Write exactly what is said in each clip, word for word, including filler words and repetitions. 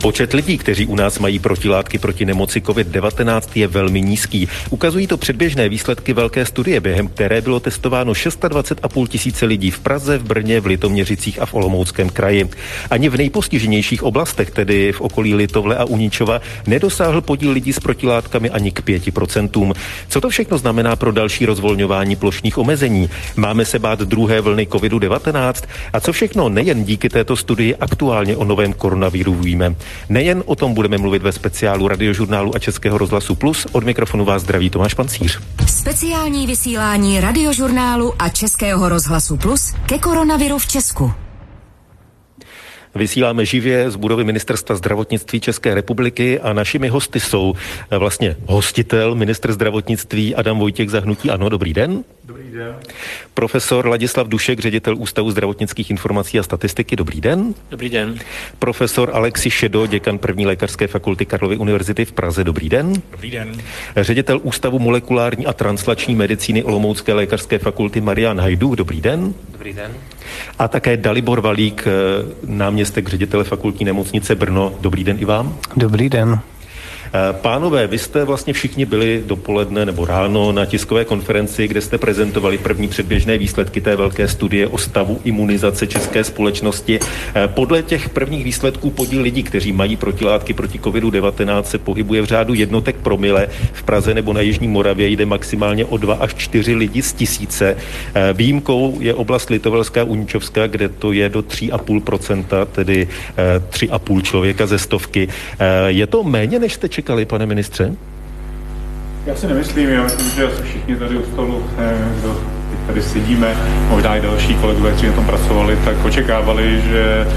Počet lidí, kteří u nás mají protilátky proti nemoci covid devatenáct, je velmi nízký. Ukazují to předběžné výsledky velké studie, během které bylo testováno dvacet šest a půl tisíce lidí v Praze, v Brně, v Litoměřicích a v Olomouckém kraji. Ani v nejpostiženějších oblastech, tedy v okolí Litovle a Uničova, nedosáhl podíl lidí s protilátkami ani k pěti procentům. Co to všechno znamená pro další rozvolňování plošných omezení? Máme se bát druhé vlny covid devatenáct? A co všechno nejen díky této studii aktuálně o novém koronaviru víme? Nejen o tom budeme mluvit ve speciálu Radiožurnálu a Českého rozhlasu Plus. Od mikrofonu vás zdraví Tomáš Pancíř. Speciální vysílání Radiožurnálu a Českého rozhlasu Plus ke koronaviru v Česku. Vysíláme živě z budovy Ministerstva zdravotnictví České republiky a našimi hosty jsou vlastně hostitel, ministr zdravotnictví Adam Vojtěch za hnutí ANO. Dobrý den. Dobrý den. Profesor Ladislav Dušek, ředitel Ústavu zdravotnických informací a statistiky. Dobrý den. Dobrý den. Profesor Alexi Šedo, děkan první lékařské fakulty Karlovy univerzity v Praze. Dobrý den. Dobrý den. Ředitel Ústavu molekulární a translační medicíny Olomoucké lékařské fakulty Marián Hajdúch. Dobrý den. Dobrý den. A také Dalibor Valík, náměstek ředitele fakultní nemocnice Brno. Dobrý den i vám. Dobrý den. Pánové, vy jste vlastně všichni byli dopoledne nebo ráno na tiskové konferenci, kde jste prezentovali první předběžné výsledky té velké studie o stavu imunizace české společnosti. Podle těch prvních výsledků podíl lidí, kteří mají protilátky proti covid devatenáct, se pohybuje v řádu jednotek promile. V Praze nebo na Jižní Moravě jde maximálně o dva až čtyři lidi z tisíce. Výjimkou je oblast Litovelská Uničovská, kde to je do tři a půl procenta, tedy tři a půl člověka ze stovky. Je to méně, než jste čekali, pane ministře? Já si nemyslím, já myslím, že asi všichni tady u stolu, kdo tady sedíme, možná i další kolegové, kteří na tom pracovali, tak očekávali, že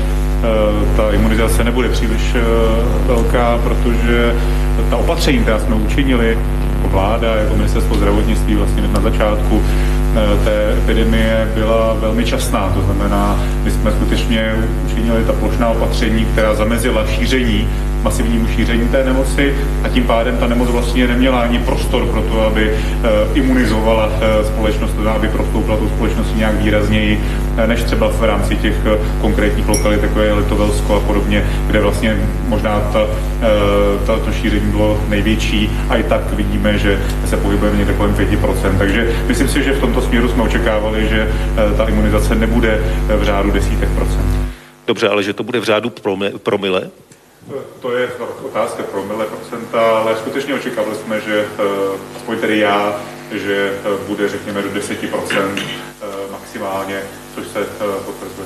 ta imunizace nebude příliš velká, protože ta opatření, která jsme učinili jako vláda, jako ministerstvo zdravotnictví vlastně na začátku té epidemie byla velmi časná. To znamená, my jsme skutečně učinili ta plošná opatření, která zamezila šíření, masivnímu šíření té nemoci a tím pádem ta nemoc vlastně neměla ani prostor pro to, aby imunizovala společnost, aby prostoupila tu společnost nějak výrazněji, než třeba v rámci těch konkrétních lokalit, jako je Litovelsko a podobně, kde vlastně možná ta, ta, to šíření bylo největší a i tak vidíme, že se pohybujeme někde kolem pět procent. Takže myslím si, že v tomto směru jsme očekávali, že ta imunizace nebude v řádu desítek procent. Dobře, ale že to bude v řádu promile? To je otázka promile procenta, ale skutečně očekávali jsme, že aspoň tedy já, že bude řekněme do deset procent maximálně, což se potvrzuje.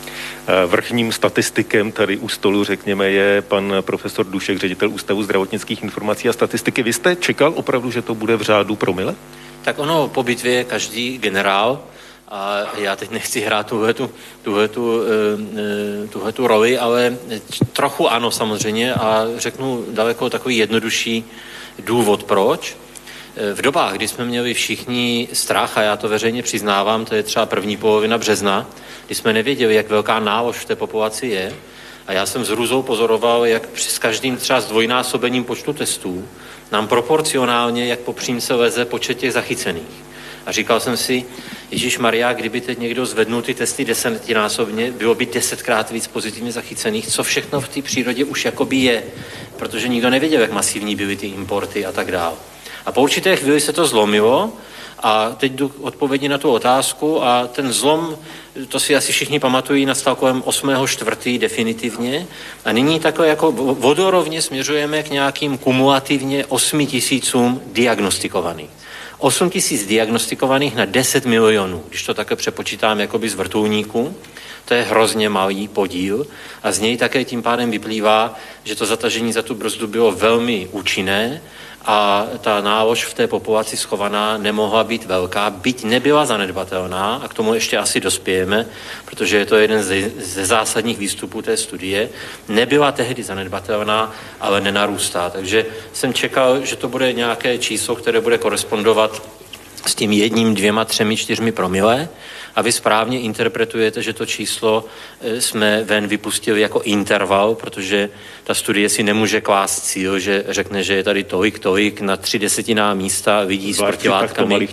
Vrchním statistikem tady u stolu, řekněme, je pan profesor Dušek, ředitel Ústavu zdravotnických informací a statistiky. Vy jste čekal opravdu, že to bude v řádu promile? Tak ono po bitvě je každý generál a já teď nechci hrát tuhletu, tuhletu, tuhletu roli, ale trochu ano samozřejmě a řeknu daleko takový jednodušší důvod proč. V dobách, kdy jsme měli všichni strach, a já to veřejně přiznávám, to je třeba první polovina března, kdy jsme nevěděli, jak velká nálož v té populaci je, a já jsem s hrůzou pozoroval, jak s každým třeba zdvojnásobením počtu testů nám proporcionálně, jak po přímce leze počet těch zachycených. A říkal jsem si, ježišmarja, kdyby teď někdo zvednul ty testy desetinásobně, bylo by desetkrát víc pozitivně zachycených, co všechno v té přírodě už jakoby je, protože nikdo nevěděl, jak masivní byly ty importy a tak dál. A po určité chvíli se to zlomilo a teď jdu odpovědi na tu otázku a ten zlom, to si asi všichni pamatují, nastal kolem osmého čtvrtého definitivně a nyní takhle jako vodorovně směřujeme k nějakým kumulativně osmi tisícům diagnostikovaných. osm tisíc diagnostikovaných na deset milionů, když to také přepočítám jakoby z vrtulníku, to je hrozně malý podíl a z něj také tím pádem vyplývá, že to zatažení za tu brzdu bylo velmi účinné a ta nálož v té populaci schovaná nemohla být velká, byť nebyla zanedbatelná, a k tomu ještě asi dospějeme, protože je to jeden ze, ze zásadních výstupů té studie, nebyla tehdy zanedbatelná, ale nenarůstá. Takže jsem čekal, že to bude nějaké číslo, které bude korespondovat s tím jedním, dvěma, třemi, čtyřmi promile A vy správně interpretujete, že to číslo jsme ven vypustili jako interval, protože ta studie si nemůže klást cíl, že řekne, že je tady tolik, tolik na tři desetinná místa lidí s protilátkami.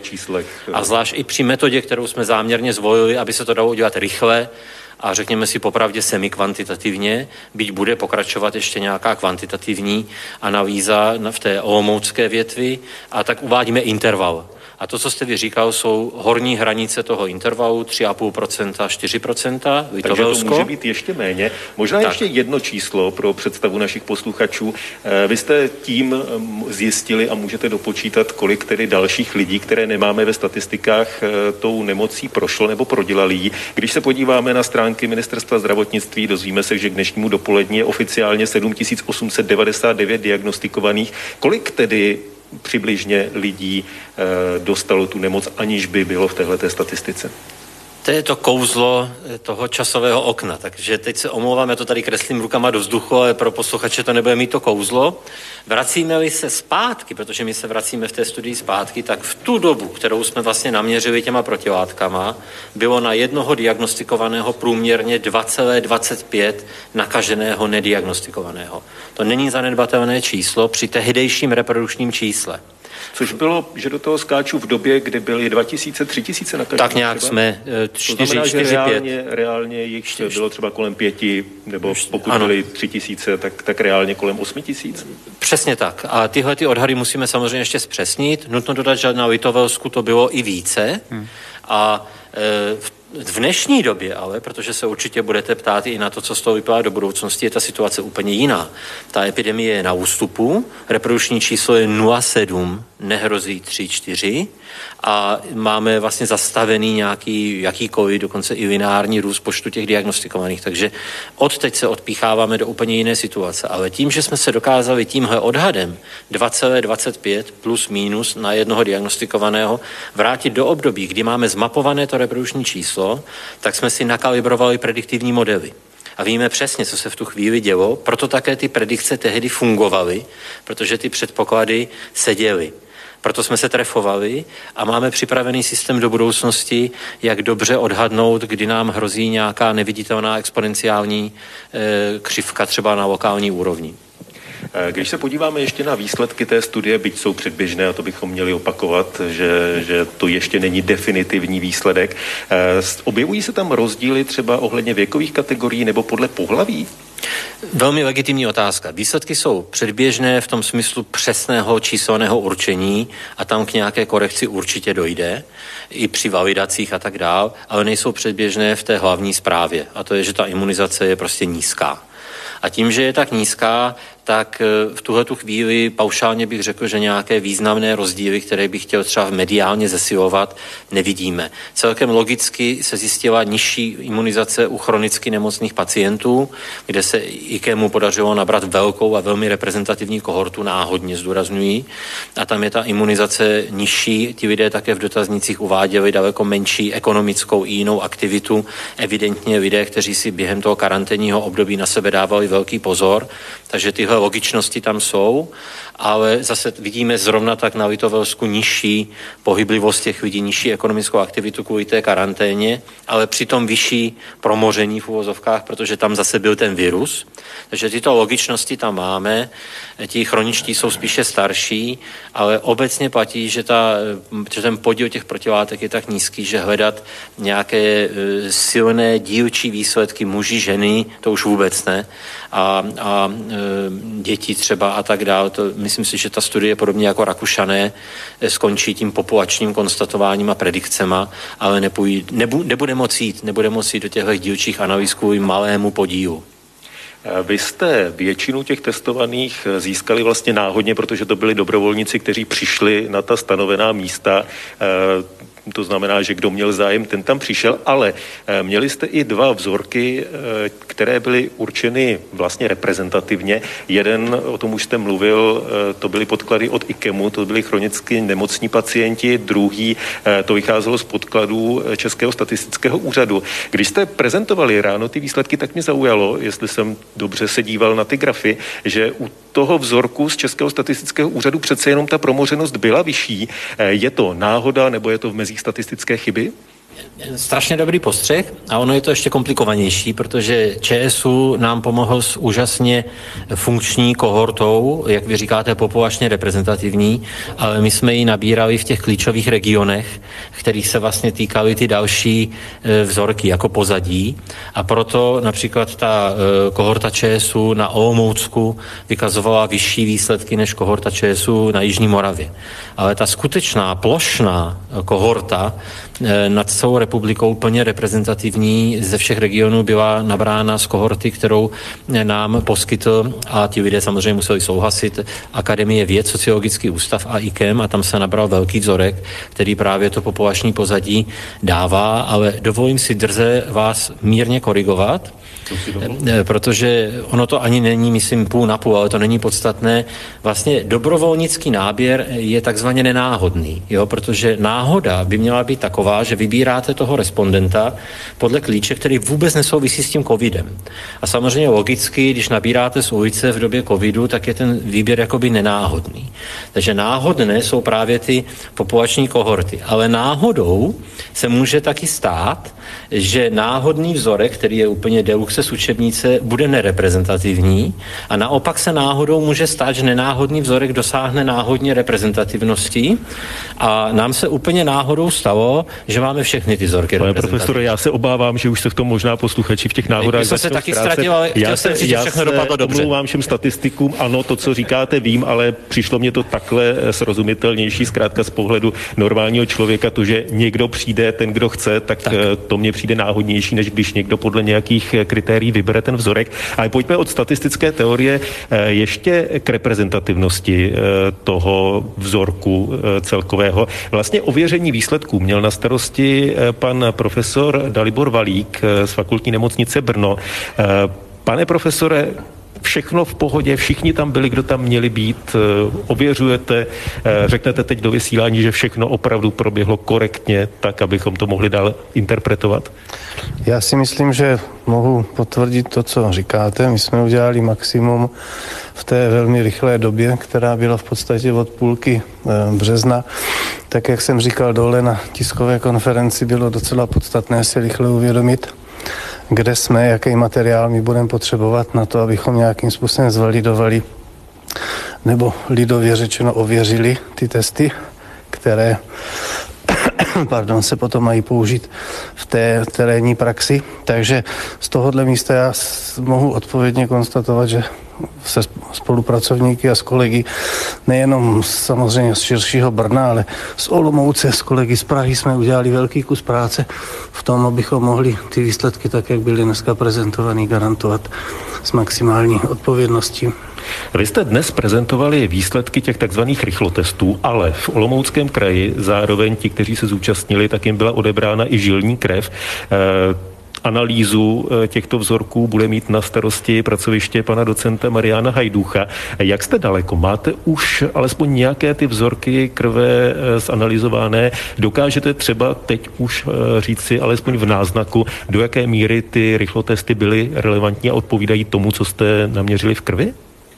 A zvlášť i při metodě, kterou jsme záměrně zvolili, aby se to dalo udělat rychle a řekněme si popravdě semikvantitativně, byť bude pokračovat ještě nějaká kvantitativní analýza v té olomoucké větvi, a tak uvádíme interval. A to, co jste vy říkal, jsou horní hranice toho intervalu tři celá pět procenta, čtyři procenta. Takže to může být ještě méně. Možná tak. Ještě jedno číslo pro představu našich posluchačů. Vy jste tím zjistili a můžete dopočítat, kolik tedy dalších lidí, které nemáme ve statistikách, tou nemocí prošlo nebo prodělali jí. Když se podíváme na stránky Ministerstva zdravotnictví, dozvíme se, že k dnešnímu dopolední je oficiálně sedm tisíc osm set devadesát devět diagnostikovaných. Kolik tedy přibližně lidí e, dostalo tu nemoc, aniž by bylo v téhleté statistice? To je to kouzlo toho časového okna, takže teď se omlouvám, já to tady kreslím rukama do vzduchu, ale pro posluchače to nebude mít to kouzlo. Vracíme-li se zpátky, protože my se vracíme v té studii zpátky, tak v tu dobu, kterou jsme vlastně naměřili těma protilátkama, bylo na jednoho diagnostikovaného průměrně dva celá dvacet pět nakaženého nediagnostikovaného. To není zanedbatelné číslo při tehdejším reprodukčním čísle. Což bylo, že do toho skáču v době, kdy byly dva tisíce, tři tisíce nakažených. Tak nějak třeba? Jsme čtyři, čtyři, reálně, reálně jich čtyři, bylo třeba kolem pěti, nebo pokud ano. byly tři tisíce, tak, tak reálně kolem osmi tisíc. Přesně tak. A tyhle ty odhady musíme samozřejmě ještě zpřesnit. Nutno dodat, že na Litovelsku to bylo i více. Hmm. A e, v V dnešní době ale, protože se určitě budete ptát i na to, co z toho vypadá do budoucnosti, je ta situace úplně jiná. Ta epidemie je na ústupu, reprodukční číslo je nula celá sedm, nehrozí tři čtyři a máme vlastně zastavený nějaký jakýkoliv, dokonce i lineární růst počtu těch diagnostikovaných. Takže od teď se odpícháváme do úplně jiné situace. Ale tím, že jsme se dokázali tímhle odhadem dva celá dvacet pět plus minus na jednoho diagnostikovaného vrátit do období, kdy máme zmapované to reprodukční číslo, tak jsme si nakalibrovali prediktivní modely. A víme přesně, co se v tu chvíli dělo, proto také ty predikce tehdy fungovaly, protože ty předpoklady seděly. Proto jsme se trefovali a máme připravený systém do budoucnosti, jak dobře odhadnout, kdy nám hrozí nějaká neviditelná exponenciální e, křivka třeba na lokální úrovni. Když se podíváme ještě na výsledky té studie, byť jsou předběžné, a to bychom měli opakovat, že, že to ještě není definitivní výsledek, objevují se tam rozdíly třeba ohledně věkových kategorií nebo podle pohlaví? Velmi legitimní otázka. Výsledky jsou předběžné v tom smyslu přesného číselného určení a tam k nějaké korekci určitě dojde, i při validacích a tak dál, ale nejsou předběžné v té hlavní zprávě, a to je, že ta imunizace je prostě nízká. A tím, že je tak nízká, tak v tuhletu chvíli paušálně bych řekl, že nějaké významné rozdíly, které bych chtěl třeba mediálně zesilovat, nevidíme. Celkem logicky se zjistila nižší imunizace u chronicky nemocných pacientů, kde se IKEMu podařilo nabrat velkou a velmi reprezentativní kohortu, náhodně zdůrazňují, a tam je ta imunizace nižší. Ti lidé také v dotaznicích uváděli daleko menší ekonomickou i jinou aktivitu. Evidentně lidé, kteří si během toho karanténního období na sebe dávali velký pozor, takže tyhle logičnosti tam jsou, ale zase vidíme zrovna tak na Litovelsku nižší pohyblivost těch lidí, nižší ekonomickou aktivitu kvůli té karanténě, ale přitom vyšší promoření v uvozovkách, protože tam zase byl ten virus. Takže tyto logičnosti tam máme, ti chroničtí jsou spíše starší, ale obecně platí, že, ta, že ten podíl těch protilátek je tak nízký, že hledat nějaké silné dílčí výsledky muži, ženy, to už vůbec ne, a, a děti třeba a tak dále. To, myslím si, že ta studie podobně jako Rakušané skončí tím populačním konstatováním a predikcema, ale nepůj, nebu, nebude moci jít, nebude moci jít do těchto dílčích analýz kvůli malému podílu. Vy jste většinu těch testovaných získali vlastně náhodně, protože to byli dobrovolníci, kteří přišli na ta stanovená místa. To znamená, že kdo měl zájem, ten tam přišel, ale měli jste i dva vzorky, které byly určeny vlastně reprezentativně. Jeden, o tom už jste mluvil, to byly podklady od IKEMu, to byli chronicky nemocní pacienti, druhý, to vycházelo z podkladů Českého statistického úřadu. Když jste prezentovali ráno ty výsledky, tak mě zaujalo, jestli jsem dobře se díval na ty grafy, že u toho vzorku z Českého statistického úřadu přece jenom ta promořenost byla vyšší. Je to náhoda, nebo je to v mezích statistické chyby? strašně dobrý postřeh a ono je to ještě komplikovanější, protože ČSÚ nám pomohl s úžasně funkční kohortou, jak vy říkáte, populačně reprezentativní, ale my jsme ji nabírali v těch klíčových regionech, kterých se vlastně týkaly ty další vzorky jako pozadí a proto například ta kohorta ČSÚ na Olomoucku vykazovala vyšší výsledky než kohorta ČSÚ na Jižní Moravě. Ale ta skutečná plošná kohorta nad celou republikou plně reprezentativní ze všech regionů byla nabrána z kohorty, kterou nám poskytl, a ti lidé samozřejmě museli souhlasit, Akademie věd, Sociologický ústav a I K E M, a tam se nabral velký vzorek, který právě to populační pozadí dává, ale dovolím si drze vás mírně korigovat, protože ono to ani není, myslím, půl na půl, ale to není podstatné. Vlastně dobrovolnický náběr je takzvaně nenáhodný, jo, protože náhoda by měla být taková, že vybíráte toho respondenta podle klíče, který vůbec nesouvisí s tím covidem. A samozřejmě logicky, když nabíráte z ulice v době covidu, tak je ten výběr jakoby nenáhodný. Takže náhodné jsou právě ty populační kohorty. Ale náhodou se může taky stát, že náhodný vzorek, který je úplně deluxe z učebnice, bude nereprezentativní a naopak se náhodou může stát, že nenáhodný vzorek dosáhne náhodně reprezentativnosti a nám se úplně náhodou stalo, že máme všechny ty vzorky. Pane profesore, já se obávám, že už se v tom možná posluchači v těch náhodách začnou se taky ztratil, ale já chtěl jsem říct, že všechno dopadlo dobře. Omlouvám všem statistikům, ano, to, co říkáte, vím, ale přišlo mě to takhle srozumitelnější, zkrátka z pohledu normálního člověka, to, že někdo přijde, ten, kdo chce, tak, tak. to mně přijde náhodnější, než když někdo podle nějakých kritérií vybere ten vzorek. Ale pojďme od statistické teorie ještě k reprezentativnosti toho vzorku celkového. Vlastně ověření výsledků měl na starosti pan profesor Dalibor Valík z Fakultní nemocnice Brno. Pane profesore, všechno v pohodě, všichni tam byli, kdo tam měli být, ověřujete, řeknete teď do vysílání, že všechno opravdu proběhlo korektně, tak, abychom to mohli dál interpretovat? Já si myslím, že mohu potvrdit to, co říkáte. My jsme udělali maximum v té velmi rychlé době, která byla v podstatě od půlky března. Tak, jak jsem říkal dole na tiskové konferenci, bylo docela podstatné si rychle uvědomit, kde jsme, jaký materiál my budeme potřebovat na to, abychom nějakým způsobem zvalidovali nebo lidově řečeno ověřili ty testy, které pardon, se potom mají použít v té terénní praxi. Takže z tohohle místa já mohu odpovědně konstatovat, že se spolupracovníky a s kolegy, nejenom samozřejmě z širšího Brna, ale z Olomouce, s kolegy z Prahy jsme udělali velký kus práce v tom, abychom mohli ty výsledky, tak jak byly dneska prezentovaný, garantovat s maximální odpovědností. Vy jste dnes prezentovali výsledky těch takzvaných rychlotestů, ale v Olomouckém kraji zároveň ti, kteří se zúčastnili, tak jim byla odebrána i žilní krev. Analýzu těchto vzorků bude mít na starosti pracoviště pana docenta Mariana Hajducha. Jak jste daleko? Máte už alespoň nějaké ty vzorky krve zanalyzované? Dokážete třeba teď už říci alespoň v náznaku, do jaké míry ty rychlotesty byly relevantní a odpovídají tomu, co jste naměřili v krvi?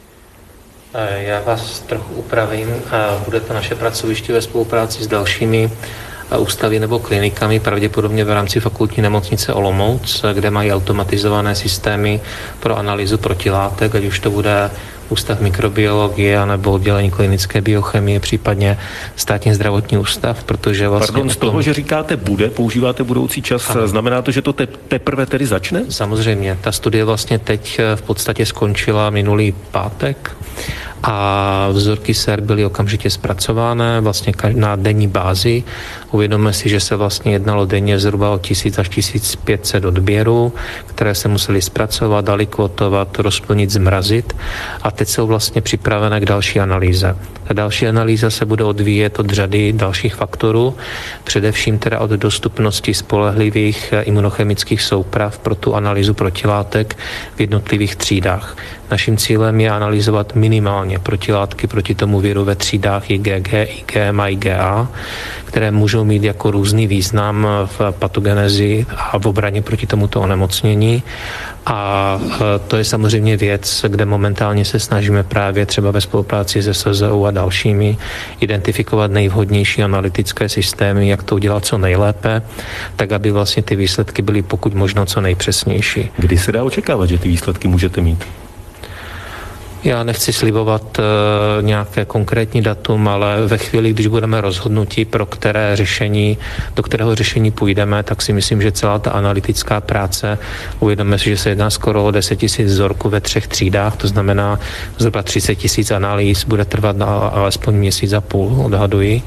Já vás trochu upravím. Bude to naše pracoviště ve spolupráci s dalšími ústavy nebo klinikami, pravděpodobně v rámci Fakultní nemocnice Olomouc, kde mají automatizované systémy pro analýzu protilátek, ať už to bude Ústav mikrobiologie nebo oddělení klinické biochemie, případně Státní zdravotní ústav, protože vlastně... Pardon, z toho, že říkáte bude, používáte budoucí čas, ano. Znamená to, že to te- teprve tedy začne? Samozřejmě. Ta studie vlastně teď v podstatě skončila minulý pátek a vzorky sér byly okamžitě zpracované vlastně na denní bázi. Uvědomme si, že se vlastně jednalo denně zhruba o tisíc až tisíc pět set odběrů, které se museli zpracovat, alikvotovat, rozplnit, zmrazit a teď jsou vlastně připravené k další analýze. Ta další analýza se bude odvíjet od řady dalších faktorů, především teda od dostupnosti spolehlivých imunochemických souprav pro tu analýzu protilátek v jednotlivých třídách. Naším cílem je analyzovat minimálně globálně protilátky proti tomu viru ve třídách I G G, I G M a I G A, které můžou mít jako různý význam v patogenezi a v obraně proti tomuto onemocnění. A to je samozřejmě věc, kde momentálně se snažíme právě třeba ve spolupráci se S Z U a dalšími identifikovat nejvhodnější analytické systémy, jak to udělat co nejlépe, tak aby vlastně ty výsledky byly pokud možno co nejpřesnější. Kdy se dá očekávat, že ty výsledky můžete mít? Já nechci slibovat uh, nějaké konkrétní datum, ale ve chvíli, když budeme rozhodnutí, pro které řešení, do kterého řešení půjdeme, tak si myslím, že celá ta analytická práce, uvědomíme si, že se jedná skoro o deset tisíc vzorků ve třech třídách, to znamená zhruba třicet tisíc analýz, bude trvat na alespoň měsíc a půl, odhaduji.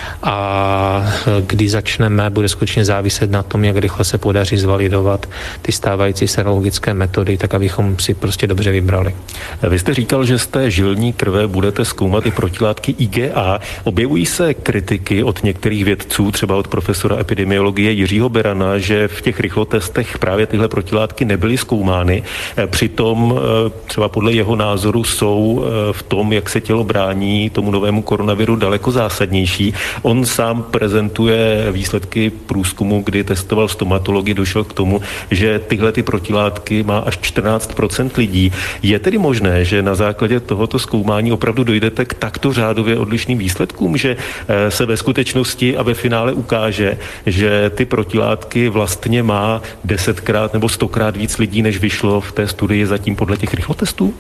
A kdy začneme, bude skutečně záviset na tom, jak rychle se podaří zvalidovat ty stávající serologické metody, tak abychom si prostě dobře vybrali. Vy jste říkal, že z té žilní krve budete zkoumat i protilátky I G A. Objevují se kritiky od některých vědců, třeba od profesora epidemiologie Jiřího Berana, že v těch rychlotestech právě tyhle protilátky nebyly zkoumány. Přitom třeba podle jeho názoru jsou v tom, jak se tělo brání tomu novému koronaviru, daleko zásadnější. On sám prezentuje výsledky průzkumu, kdy testoval stomatologii, došel k tomu, že tyhle ty protilátky má až čtrnáct procent lidí. Je tedy možné, že na základě tohoto zkoumání opravdu dojdete k takto řádově odlišným výsledkům, že se ve skutečnosti a ve finále ukáže, že ty protilátky vlastně má desetkrát nebo stokrát víc lidí, než vyšlo v té studii zatím podle těch rychlotestů?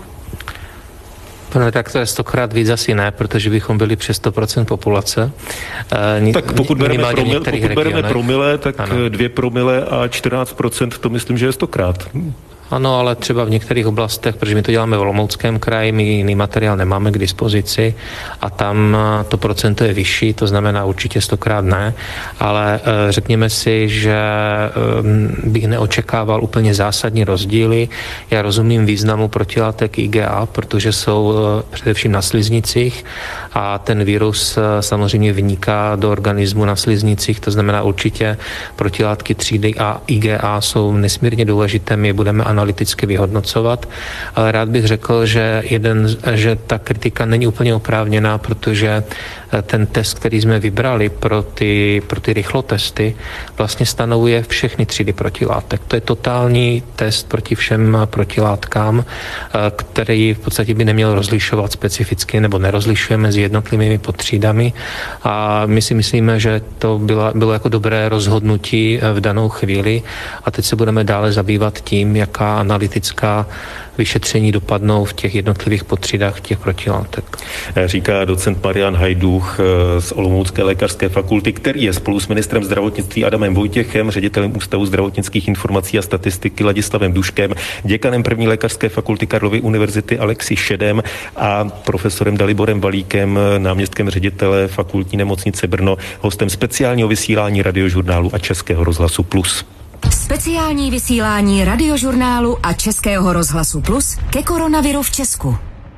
No, tak to je stokrát víc asi ne, protože bychom byli přes sto procent populace. E, tak pokud bereme, promil, pokud bereme promile, tak ano. dvě promile a čtrnáct procent, to myslím, že je stokrát. Ano, ale třeba v některých oblastech, protože my to děláme v Olomouckém kraji, my jiný materiál nemáme k dispozici a tam to procento je vyšší, to znamená určitě stokrát ne, ale řekněme si, že bych neočekával úplně zásadní rozdíly. Já rozumím významu protilátek I G A, protože jsou především na sliznicích a ten virus samozřejmě vniká do organismu na sliznicích, to znamená určitě protilátky třídy a I G A jsou nesmírně důležité, my je budeme analyticky vyhodnocovat, ale rád bych řekl, že, jeden, že ta kritika není úplně oprávněná, protože ten test, který jsme vybrali pro ty, pro ty rychlotesty, vlastně stanovuje všechny třídy protilátek. To je totální test proti všem protilátkám, který v podstatě by neměl rozlišovat specificky nebo nerozlišuje mezi jednotlivými podtřídami a my si myslíme, že to bylo, bylo jako dobré rozhodnutí v danou chvíli a teď se budeme dále zabývat tím, jaká analytická vyšetření dopadnou v těch jednotlivých podtřídách těch protilátek. Říká docent Marian Hajdúch z Olomoucké lékařské fakulty, který je spolu s ministrem zdravotnictví Adamem Vojtěchem, ředitelem Ústavu zdravotnických informací a statistiky Ladislavem Duškem, děkanem první lékařské fakulty Karlovy univerzity Alexi Šedem a profesorem Daliborem Valíkem, náměstkem ředitele fakultní nemocnice Brno, hostem speciálního vysílání Radiožurnálu a Českého rozhlasu Plus. Speciální vysílání Radiožurnálu a Českého rozhlasu Plus ke koronaviru v Česku.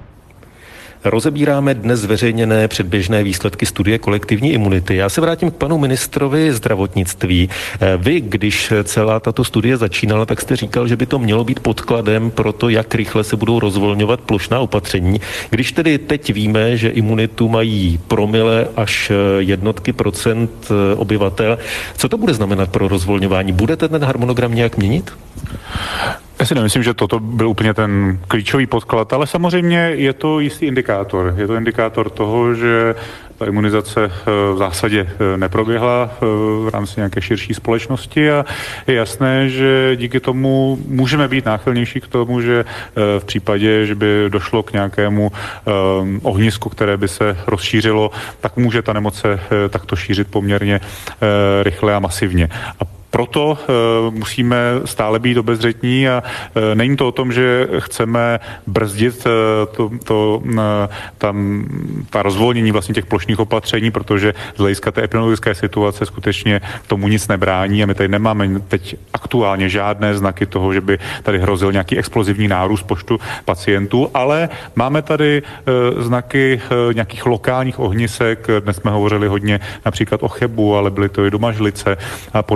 Rozebíráme dnes zveřejněné předběžné výsledky studie kolektivní imunity. Já se vrátím k panu ministrovi zdravotnictví. Vy, když celá tato studie začínala, tak jste říkal, že by to mělo být podkladem pro to, jak rychle se budou rozvolňovat plošná opatření. Když tedy teď víme, že imunitu mají promile až jednotky procent obyvatel, co to bude znamenat pro rozvolňování? Budete ten harmonogram nějak měnit? Já si nemyslím, že toto byl úplně ten klíčový podklad, ale samozřejmě je to jistý indikátor. Je to indikátor toho, že ta imunizace v zásadě neproběhla v rámci nějaké širší společnosti a je jasné, že díky tomu můžeme být náchylnější k tomu, že v případě, že by došlo k nějakému ohnisku, které by se rozšířilo, tak může ta nemoc se takto šířit poměrně rychle a masivně. A proto uh, musíme stále být obezřetní a uh, není to o tom, že chceme brzdit uh, to, to, uh, tam, ta rozvolnění vlastně těch plošných opatření, protože z hlediska té epidemiologické situace skutečně tomu nic nebrání a my tady nemáme teď aktuálně žádné znaky toho, že by tady hrozil nějaký explozivní nárůst počtu pacientů, ale máme tady uh, znaky uh, nějakých lokálních ohnisek. Dnes jsme hovořili hodně například o Chebu, ale byly to i Domažlice a podobně.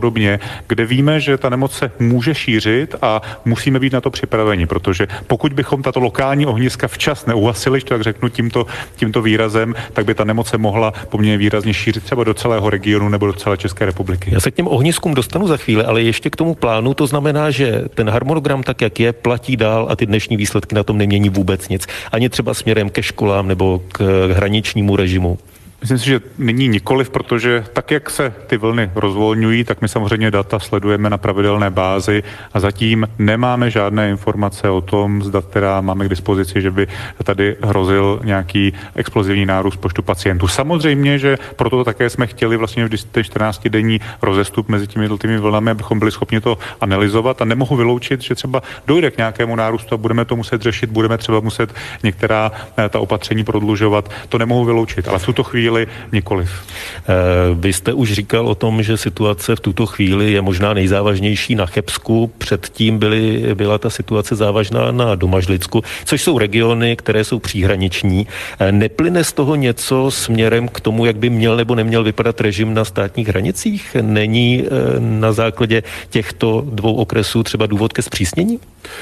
kde víme, že ta nemoc se může šířit a musíme být na to připraveni, protože pokud bychom tato lokální ohniska včas neuhasili, tak řeknu tímto, tímto výrazem, tak by ta nemoc se mohla poměrně výrazně šířit třeba do celého regionu nebo do celé České republiky. Já se k těm ohniskům dostanu za chvíli, ale ještě k tomu plánu, to znamená, že ten harmonogram tak, jak je, platí dál a ty dnešní výsledky na tom nemění vůbec nic. Ani třeba směrem ke školám nebo k hraničnímu režimu. Myslím si, že nyní nikoliv, protože tak, jak se ty vlny rozvolňují, tak my samozřejmě data sledujeme na pravidelné bázi a zatím nemáme žádné informace o tom, zda teda máme k dispozici, že by tady hrozil nějaký explozivní nárůst počtu pacientů. Samozřejmě, že proto také jsme chtěli vlastně v ten čtrnáctidenní rozestup mezi těmi jednotlivými vlnami, abychom byli schopni to analyzovat a nemohu vyloučit, že třeba dojde k nějakému nárůstu a budeme to muset řešit, budeme třeba muset některá ta opatření prodlužovat. To nemohu vyloučit, ale v tuto chvíli nikoliv. Vy jste už říkal o tom, že situace v tuto chvíli je možná nejzávažnější na Chebsku. Předtím byly, byla ta situace závažná na Domažlicku, což jsou regiony, které jsou příhraniční. Neplyne z toho něco směrem k tomu, jak by měl nebo neměl vypadat režim na státních hranicích? Není na základě těchto dvou okresů třeba důvod ke zpřísnění?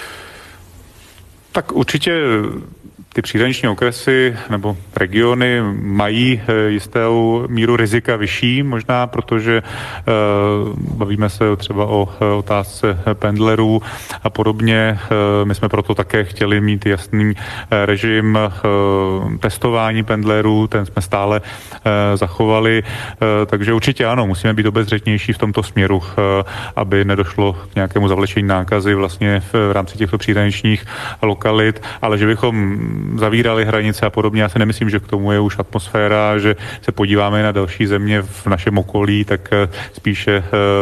Tak určitě ty příhraniční okresy nebo regiony mají jistou míru rizika vyšší, možná protože uh, bavíme se třeba o otázce pendlerů a podobně. Uh, my jsme proto také chtěli mít jasný uh, režim uh, testování pendlerů, ten jsme stále uh, zachovali, uh, takže určitě ano, musíme být obezřetnější v tomto směru, uh, aby nedošlo k nějakému zavlečení nákazy vlastně v, v rámci těchto příhraničních lokalit, ale že bychom zavírali hranice a podobně. Já si nemyslím, že k tomu je už atmosféra, že se podíváme na další země v našem okolí, tak spíše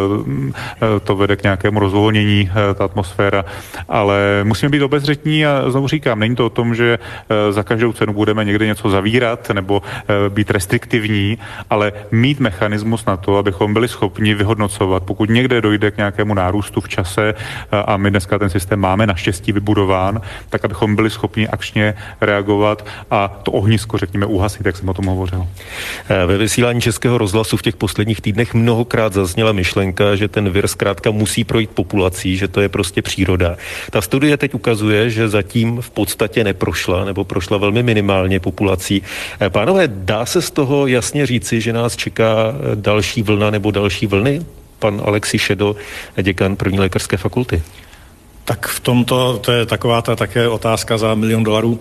to vede k nějakému rozvolnění, ta atmosféra. Ale musíme být obezřetní a znovu říkám, není to o tom, že za každou cenu budeme někde něco zavírat nebo být restriktivní, ale mít mechanismus na to, abychom byli schopni vyhodnocovat, pokud někde dojde k nějakému nárůstu v čase a my dneska ten systém máme naštěstí vybudován, tak abychom byli schopni akčně reagovat a to ohnisko, řekněme, uhasit, jak jsem o tom hovořil. Ve vysílání Českého rozhlasu v těch posledních týdnech mnohokrát zazněla myšlenka, že ten vir zkrátka musí projít populací, že to je prostě příroda. Ta studie teď ukazuje, že zatím v podstatě neprošla, nebo prošla velmi minimálně populací. Pánové, dá se z toho jasně říci, že nás čeká další vlna nebo další vlny? Pan Alexi Šedo, děkan první lékařské fakulty. Tak v tomto, to je taková ta také otázka za milion dolarů.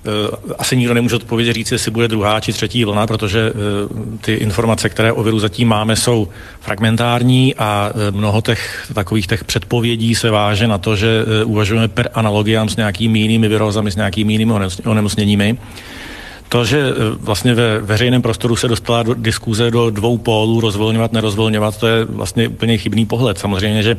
Asi nikdo nemůže odpovědět říct, jestli bude druhá či třetí vlna, protože ty informace, které o viru zatím máme, jsou fragmentární a mnoho těch takových těch předpovědí se váže na to, že uvažujeme per analogiám s nějakými jinými virózami, s nějakými jinými onemocněními. To, že vlastně ve veřejném prostoru se dostala do diskuze do dvou pólů, rozvolňovat, nerozvolňovat, to je vlastně úplně chybný pohled. Samozřejmě, že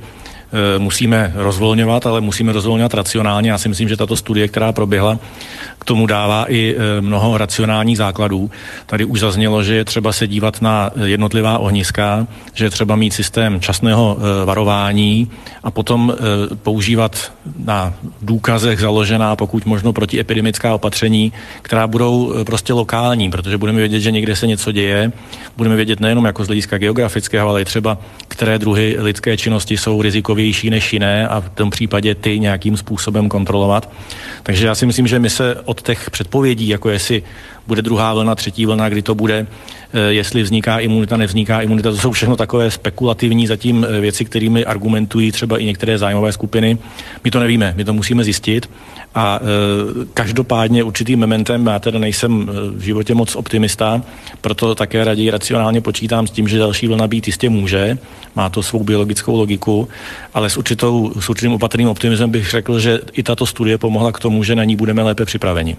musíme rozvolňovat, ale musíme rozvolňovat racionálně. Já si myslím, že tato studie, která proběhla, k tomu dává i mnoho racionálních základů. Tady už zaznělo, že je třeba se dívat na jednotlivá ohniska, že je třeba mít systém časného varování a potom používat na důkazech založená, pokud možno protiepidemická opatření, která budou prostě lokální, protože budeme vědět, že někde se něco děje. Budeme vědět nejenom jako z hlediska geografického, ale i třeba, které druhy lidské činnosti jsou rizikovější než jiné a v tom případě ty nějakým způsobem kontrolovat. Takže já si myslím, že my se od těch předpovědí, jako jestli bude druhá vlna, třetí vlna, kdy to bude, jestli vzniká imunita, nevzniká imunita, to jsou všechno takové spekulativní zatím věci, kterými argumentují třeba i některé zájmové skupiny. My to nevíme, my to musíme zjistit a e, každopádně určitým momentem, já teda nejsem v životě moc optimista, proto také raději racionálně počítám s tím, že další vlna být jistě může, má to svou biologickou logiku, ale s, určitou, s určitým opatrným optimismem bych řekl, že i tato studie pomohla k tomu, že na ní budeme lépe připraveni.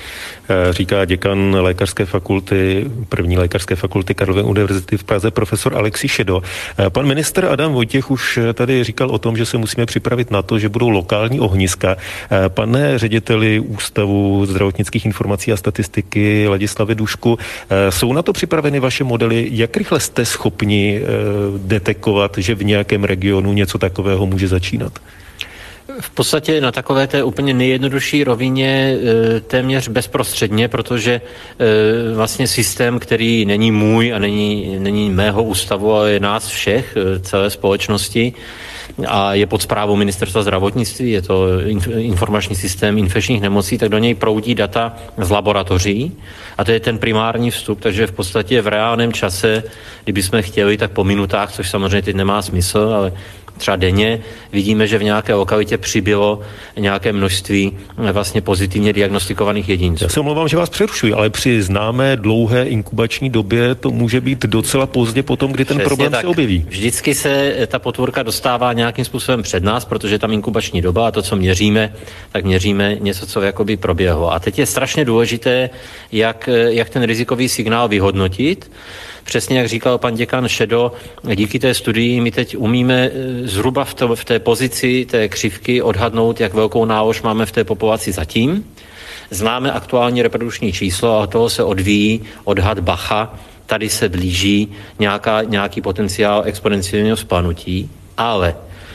Říká děkan lékařské fakulty, první lékařské fakulty Karlovy univerzity v Praze, profesor Alexi Šedo. Pan ministr Adam Vojtěch už tady říkal o tom, že se musíme připravit na to, že budou lokální ohniska. Pane řediteli Ústavu zdravotnických informací a statistiky Ladislavě Dušku, jsou na to připraveny vaše modely? Jak rychle jste schopni detekovat, že v nějakém regionu něco takového může začínat? V podstatě na takové té úplně nejjednodušší rovině téměř bezprostředně, protože vlastně systém, který není můj a není, není mého ústavu, ale je nás všech, celé společnosti, a je pod správou ministerstva zdravotnictví, je to informační systém infekčních nemocí, tak do něj proudí data z laboratoří a to je ten primární vstup, takže v podstatě v reálném čase, kdybychom chtěli, tak po minutách, což samozřejmě teď nemá smysl, ale třeba denně vidíme, že v nějaké lokalitě přibylo nějaké množství vlastně pozitivně diagnostikovaných jedinců. Já se omlouvám, že vás přerušuji, ale při známé dlouhé inkubační době to může být docela pozdě potom, kdy ten Přesně problém tak. se objeví. Vždycky se ta potvůrka dostává nějakým způsobem před nás, protože tam inkubační doba a to, co měříme, tak měříme něco, co jakoby proběhlo. A teď je strašně důležité, jak, jak ten rizikový signál vyhodnotit. Přesně jak říkal pan děkan Šedo, díky té studii my teď umíme zhruba v, to, v té pozici té křivky odhadnout, jak velkou nálož máme v té populaci zatím. Známe aktuální reprodukční číslo a od toho se odvíjí odhad Bacha. Tady se blíží nějaká, nějaký potenciál exponenciálního vzplanutí, ale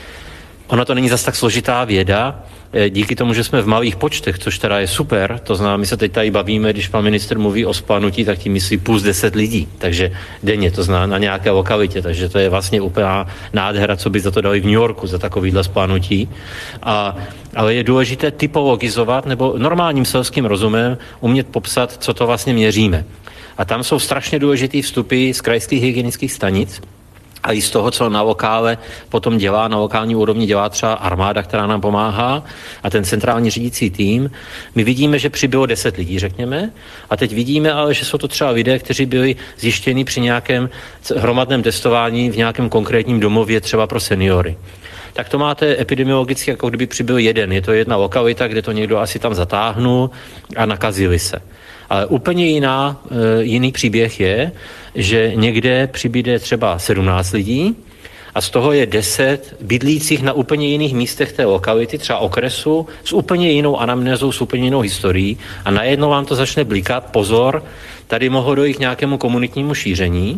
ona to není zas tak složitá věda. Díky tomu, že jsme v malých počtech, což teda je super, to znamená, my se teď tady bavíme, když pan ministr mluví o splanutí, tak tím myslí plus deset lidí, takže denně, to znamená na nějaké lokalitě, takže to je vlastně úplná nádhera, co by za to dali v New Yorku, za takovýhle splanutí. A, ale je důležité typologizovat, nebo normálním selským rozumem umět popsat, co to vlastně měříme. A tam jsou strašně důležitý vstupy z krajských hygienických stanic, a i z toho, co na lokále potom dělá, na lokální úrovni dělá třeba armáda, která nám pomáhá a ten centrální řídící tým. My vidíme, že přibylo deset lidí, řekněme, a teď vidíme ale, že jsou to třeba lidé, kteří byli zjištěni při nějakém hromadném testování v nějakém konkrétním domově, třeba pro seniory. Tak to máte epidemiologicky, jako kdyby přibyl jeden. Je to jedna lokalita, kde to někdo asi tam zatáhnul a nakazili se. Ale úplně jiná, jiný příběh je, že někde přibyde třeba sedmnáct lidí a z toho je deset bydlících na úplně jiných místech té lokality, třeba okresu, s úplně jinou anamnézou, s úplně jinou historií a najednou vám to začne blikat, pozor, tady mohlo dojít k nějakému komunitnímu šíření.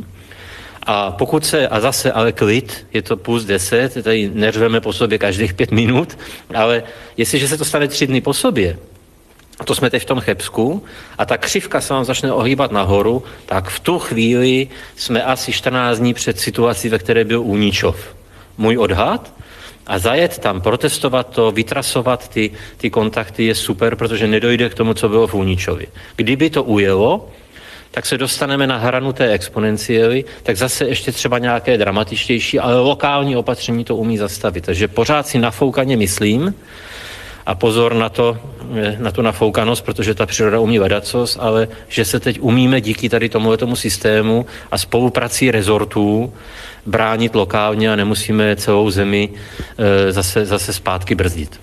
A pokud se, a zase ale klid, je to plus deset, tady neřveme po sobě každých pět minut, ale jestliže se to stane tři dny po sobě, to jsme teď v tom Chebsku, a ta křivka se vám začne ohýbat nahoru, tak v tu chvíli jsme asi čtrnáct dní před situací, ve které byl Úničov. Můj odhad. A zajet tam, protestovat to, vytrasovat ty, ty kontakty je super, protože nedojde k tomu, co bylo v Úničově. Kdyby to ujelo, tak se dostaneme na hranu té exponenciály, tak zase ještě třeba nějaké dramatičtější, ale lokální opatření to umí zastavit. Takže pořád si nafoukaně myslím, a pozor na to, na tu nafoukanost, protože ta příroda umí ledacos, ale že se teď umíme díky tady tomuhletomu systému a spoluprací rezortů bránit lokálně a nemusíme celou zemi zase, zase zpátky brzdit.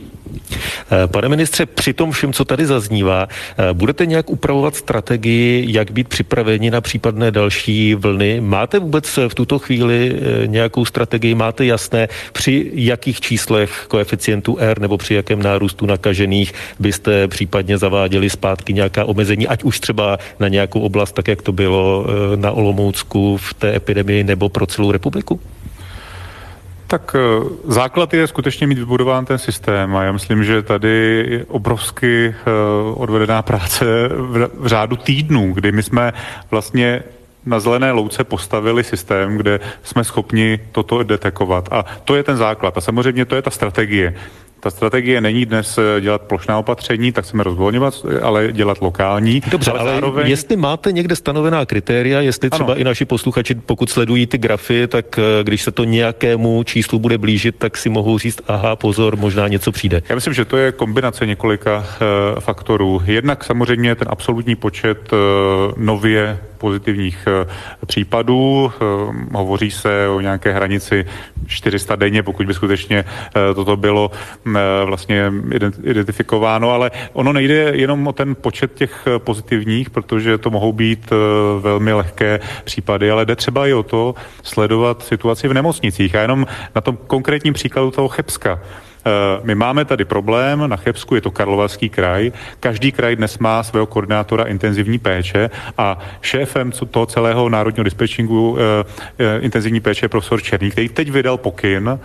Pane ministře, při tom všem, co tady zaznívá, budete nějak upravovat strategii, jak být připraveni na případné další vlny? Máte vůbec v tuto chvíli nějakou strategii? Máte jasné, při jakých číslech koeficientu R nebo při jakém nárůstu nakažených byste případně zaváděli zpátky nějaká omezení, ať už třeba na nějakou oblast, tak jak to bylo na Olomoucku v té epidemii, nebo pro celou republiku? Tak základ je skutečně mít vybudován ten systém a já myslím, že tady je obrovsky odvedená práce v řádu týdnů, kdy my jsme vlastně na zelené louce postavili systém, kde jsme schopni toto detekovat. A to je ten základ. A samozřejmě to je ta strategie. Ta strategie není dnes dělat plošná opatření, tak chceme rozvolňovat, ale dělat lokální. Dobře, ale, ale zároveň... jestli máte někde stanovená kritéria, jestli třeba ano. i naši posluchači, pokud sledují ty grafy, tak když se to nějakému číslu bude blížit, tak si mohou říct, aha, pozor, možná něco přijde. Já myslím, že to je kombinace několika uh, faktorů. Jednak samozřejmě ten absolutní počet uh, nově pozitivních uh, případů. Uh, hovoří se o nějaké hranici čtyři sta denně, pokud by skutečně uh, toto bylo vlastně identifikováno, ale ono nejde jenom o ten počet těch pozitivních, protože to mohou být velmi lehké případy, ale jde třeba i o to sledovat situaci v nemocnicích. A jenom na tom konkrétním příkladu toho Chebska. My máme tady problém, na Chebsku je to Karlovarský kraj, každý kraj dnes má svého koordinátora intenzivní péče a šéfem toho celého národního dispečingu intenzivní péče je profesor Černý, který teď vydal pokyn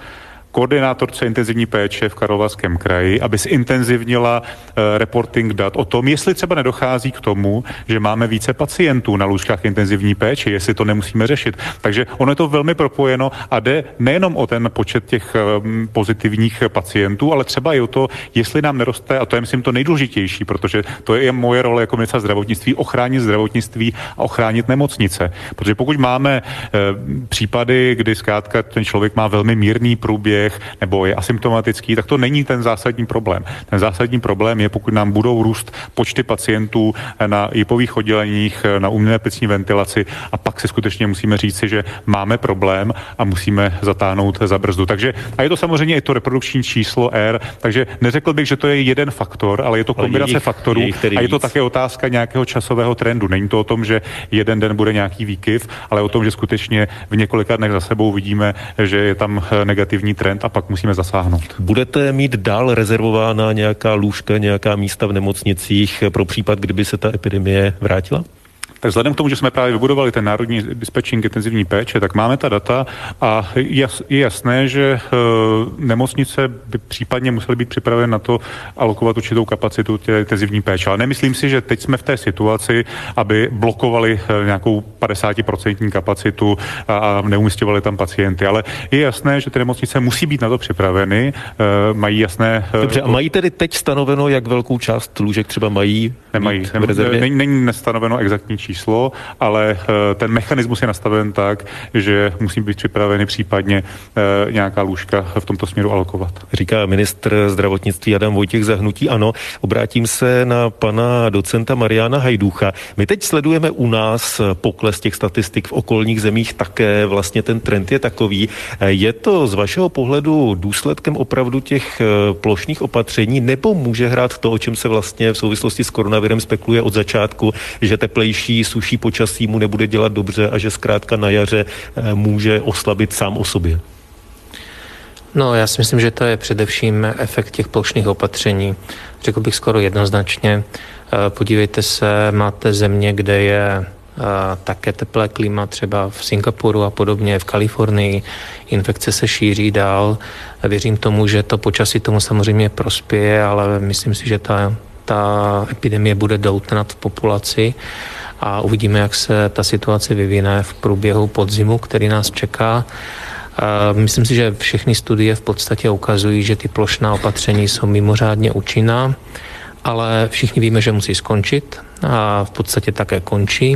koordinátorce intenzivní péče v Karlovarském kraji, aby zintenzivnila e, reporting dat o tom, jestli třeba nedochází k tomu, že máme více pacientů na lůžkách intenzivní péče, jestli to nemusíme řešit. Takže ono je to velmi propojeno a jde nejenom o ten počet těch e, pozitivních pacientů, ale třeba i o to, jestli nám neroste, a to je myslím to nejdůležitější, protože to je moje role jako ministra zdravotnictví, ochránit zdravotnictví a ochránit nemocnice. Protože pokud máme e, případy, kdy zkrátka ten člověk má velmi mírný průběh nebo je asymptomatický, tak to není ten zásadní problém. Ten zásadní problém je, pokud nám budou růst počty pacientů na jipových odděleních, na umělé plicní ventilaci a pak si skutečně musíme říci, že máme problém a musíme zatáhnout za brzdu. Takže a je to samozřejmě i to reprodukční číslo R, takže neřekl bych, že to je jeden faktor, ale je to kombinace jich, faktorů a je to také otázka nějakého časového trendu. Není to o tom, že jeden den bude nějaký výkyv, ale o tom, že skutečně v několika dnech za sebou vidíme, že je tam negativní trend a pak musíme zasáhnout. Budete mít dál rezervována nějaká lůžka, nějaká místa v nemocnicích pro případ, kdyby se ta epidemie vrátila? Tak vzhledem k tomu, že jsme právě vybudovali ten národní dispečing intenzivní péče, tak máme ta data a je jasné, že nemocnice by případně musely být připraveny na to alokovat určitou kapacitu té intenzivní péče. Ale nemyslím si, že teď jsme v té situaci, aby blokovali nějakou padesátiprocentní kapacitu a neumisťovali tam pacienty. Ale je jasné, že ty nemocnice musí být na to připraveny, mají jasné... Dobře, a mají tedy teď stanoveno, jak velkou část lůžek třeba mají? Nemají. Není, není nestanoveno exaktní číslo, ale ten mechanismus je nastaven tak, že musí být připraveny případně nějaká lůžka v tomto směru alokovat. Říká ministr zdravotnictví Adam Vojtěch za hnutí ANO. Obrátím se na pana docenta Mariana Hajducha. My teď sledujeme u nás pokles těch statistik v okolních zemích, také vlastně ten trend je takový. Je to z vašeho pohledu důsledkem opravdu těch plošných opatření, nebo může hrát to, o čem se vlastně v souvislosti s koronavirem spekuluje od začátku, že teplejší, suší počasí mu nebude dělat dobře a že zkrátka na jaře může oslabit sám o sobě? No, já si myslím, že to je především efekt těch plošných opatření. Řekl bych skoro jednoznačně. Podívejte se, máte země, kde je také teplé klima, třeba v Singapuru a podobně, v Kalifornii. Infekce se šíří dál. Věřím tomu, že to počasí tomu samozřejmě prospěje, ale myslím si, že ta, ta epidemie bude doutnat v populaci a uvidíme, jak se ta situace vyvine v průběhu podzimu, který nás čeká. Myslím si, že všechny studie v podstatě ukazují, že ty plošná opatření jsou mimořádně účinná, ale všichni víme, že musí skončit a v podstatě také končí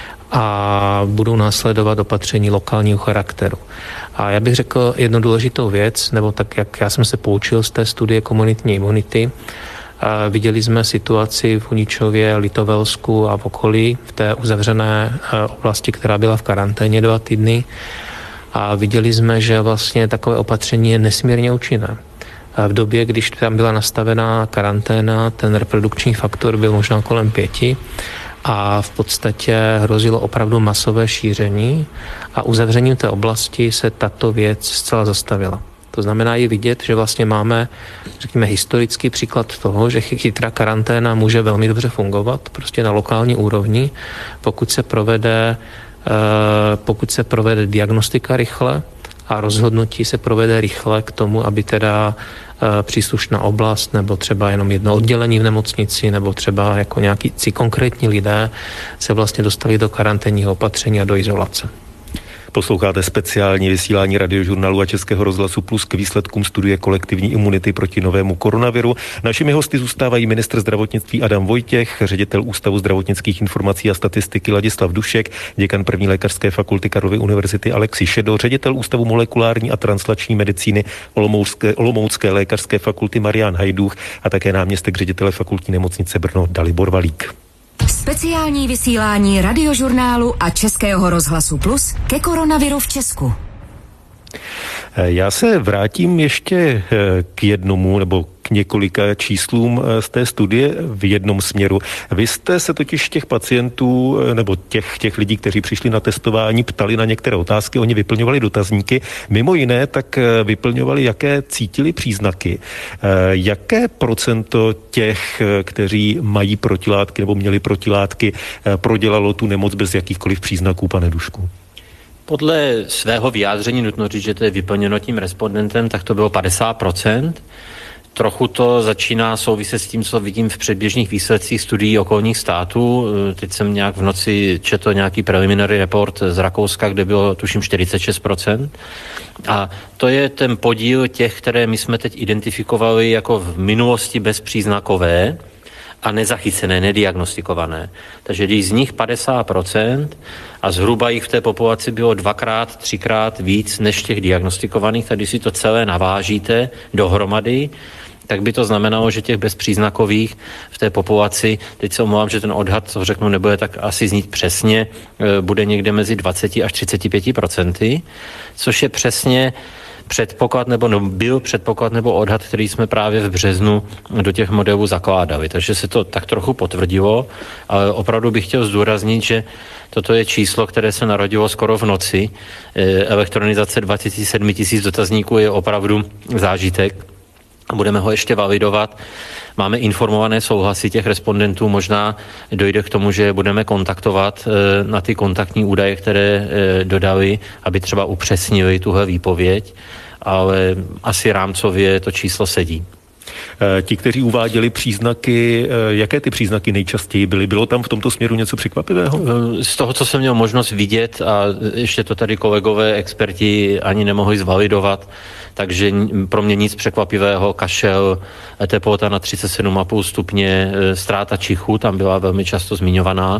a budou následovat opatření lokálního charakteru. A já bych řekl jednu důležitou věc, nebo tak, jak já jsem se poučil z té studie komunitní imunity. A viděli jsme situaci v Uničově, Litovelsku a v okolí, v té uzavřené oblasti, která byla v karanténě dva týdny. A viděli jsme, že vlastně takové opatření je nesmírně účinné. A v době, když tam byla nastavená karanténa, ten reprodukční faktor byl možná kolem pěti a v podstatě hrozilo opravdu masové šíření a uzavřením té oblasti se tato věc zcela zastavila. To znamená i vidět, že vlastně máme, řekněme, historický příklad toho, že chytrá karanténa může velmi dobře fungovat, prostě na lokální úrovni, pokud se provede, pokud se provede diagnostika rychle a rozhodnutí se provede rychle k tomu, aby teda příslušná oblast nebo třeba jenom jedno oddělení v nemocnici nebo třeba jako nějaký konkrétní lidé se vlastně dostali do karanténního opatření a do izolace. Posloucháte speciální vysílání Radiožurnálu a Českého rozhlasu Plus k výsledkům studie kolektivní imunity proti novému koronaviru. Našimi hosty zůstávají ministr zdravotnictví Adam Vojtěch, ředitel Ústavu zdravotnických informací a statistiky Ladislav Dušek, děkan první lékařské fakulty Karlovy univerzity Alexi Šedo, ředitel Ústavu molekulární a translační medicíny Olomoucké, Olomoucké lékařské fakulty Marián Hajduch a také náměstek ředitele fakultní nemocnice Brno Dalibor Valík. Speciální vysílání Radiožurnálu a Českého rozhlasu Plus ke koronaviru v Česku. Já se vrátím ještě k jednomu nebo k několika číslům z té studie v jednom směru. Vy jste se totiž těch pacientů nebo těch, těch lidí, kteří přišli na testování, ptali na některé otázky, oni vyplňovali dotazníky. Mimo jiné tak vyplňovali, jaké cítili příznaky. Jaké procento těch, kteří mají protilátky nebo měli protilátky, prodělalo tu nemoc bez jakýchkoliv příznaků, pane Dušku? Podle svého vyjádření nutno říct, že to je vyplněno tím respondentem, tak to bylo padesát procent. Trochu to začíná souviset s tím, co vidím v předběžných výsledcích studií okolních států. Teď jsem nějak v noci četl nějaký preliminary report z Rakouska, kde bylo tuším čtyřicet šest procent. A to je ten podíl těch, které my jsme teď identifikovali jako v minulosti bezpříznakové a nezachycené, nediagnostikované. Takže když z nich padesát procent a zhruba jich v té populaci bylo dvakrát, třikrát víc než těch diagnostikovaných, tak když si to celé navážíte dohromady, tak by to znamenalo, že těch bezpříznakových v té populaci, teď se omlouvám, že ten odhad, co řeknu, nebude tak asi znít přesně, bude někde mezi dvacet až třicet pět procenty, což je přesně předpoklad nebo no, byl předpoklad nebo odhad, který jsme právě v březnu do těch modelů zakládali. Takže se to tak trochu potvrdilo, ale opravdu bych chtěl zdůraznit, že toto je číslo, které se narodilo skoro v noci. Elektronizace dvacet sedm tisíc dotazníků je opravdu zážitek. Budeme ho ještě validovat. Máme informované souhlasy těch respondentů, možná dojde k tomu, že budeme kontaktovat na ty kontaktní údaje, které dodali, aby třeba upřesnili tuhle výpověď, ale asi rámcově to číslo sedí. Ti, kteří uváděli příznaky, jaké ty příznaky nejčastěji byly? Bylo tam v tomto směru něco překvapivého? Z toho, co jsem měl možnost vidět, a ještě to tady kolegové experti ani nemohli zvalidovat, takže pro mě nic překvapivého, kašel, teplota na třicet sedm celá pět stupně, ztráta čichu, tam byla velmi často zmiňovaná.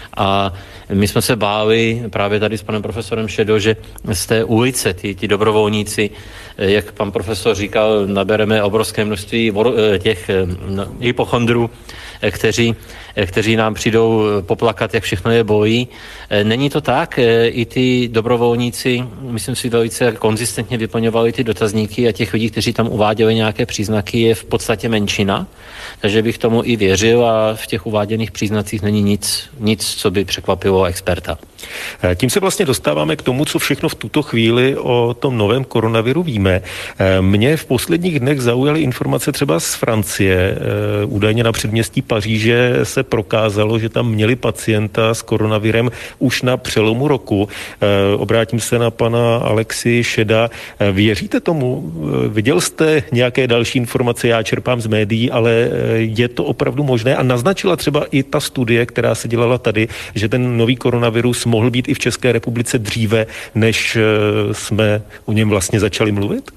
A my jsme se báli právě tady s panem profesorem Šedo, že z té ulice ty, ty dobrovolníci, jak pan profesor říkal, nabereme obrovské množství těch hypochondrů, kteří, kteří nám přijdou poplakat, jak všechno je bolí. Není to tak, i ty dobrovolníci, myslím si, velice konzistentně vyplňovali ty dotazníky a těch lidí, kteří tam uváděli nějaké příznaky, je v podstatě menšina. Takže bych tomu i věřil a v těch uváděných příznacích není nic, nic, co by překvapilo experta. Tím se vlastně dostáváme k tomu, co všechno v tuto chvíli o tom novém koronaviru víme. Mě v posledních dnech zaujaly informace třeba z Francie. Údajně na předměstí Paříže se prokázalo, že tam měli pacienta s koronavirem už na přelomu roku. Obrátím se na pana Alexi Šeda. Věříte tomu? Viděl jste nějaké další informace? Já čerpám z médií, ale je to opravdu možné? A naznačila třeba i ta studie, která se dělala tady, že ten nový koronavirus mohl být i v České republice dříve, než jsme o něm vlastně začali mluvit?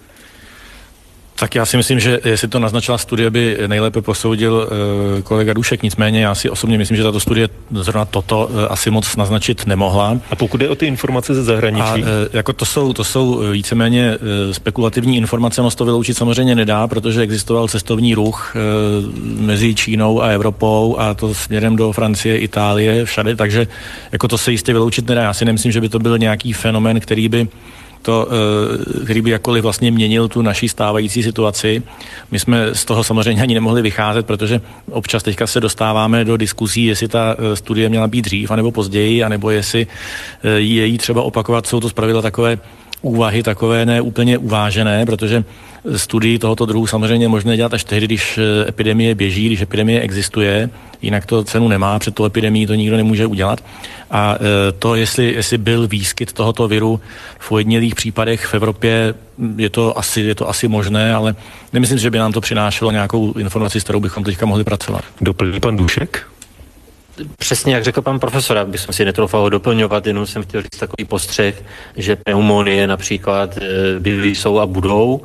Tak já si myslím, že jestli to naznačila studie, by nejlépe posoudil e, kolega Dušek. Nicméně já si osobně myslím, že tato studie zrovna toto e, asi moc naznačit nemohla. A pokud je o ty informace ze zahraničí? A, e, jako to jsou, to jsou víceméně e, spekulativní informace, no to vyloučit samozřejmě nedá, protože existoval cestovní ruch e, mezi Čínou a Evropou a to směrem do Francie, Itálie, všade, takže jako to se jistě vyloučit nedá. Já si nemyslím, že by to byl nějaký fenomén, který by to, který by jakkoliv vlastně měnil tu naší stávající situaci. My jsme z toho samozřejmě ani nemohli vycházet, protože občas teďka se dostáváme do diskusí, jestli ta studie měla být dřív, anebo později, anebo jestli je jí třeba opakovat. Jsou to zpravidla takové úvahy, takové neúplně uvážené, protože studii tohoto druhu samozřejmě možné dělat až tehdy, když epidemie běží, když epidemie existuje, jinak to cenu nemá, před tou epidemií to nikdo nemůže udělat. A to, jestli, jestli byl výskyt tohoto viru v ojedinělých případech v Evropě, je to asi, je to asi možné, ale nemyslím, že by nám to přinášelo nějakou informaci, s kterou bychom teďka mohli pracovat. Doplní pan Dušek? Přesně jak řekl pan profesor, abych si netroufal doplňovat, jenom jsem chtěl říct takový postřeh, že pneumonie například byly, jsou a budou.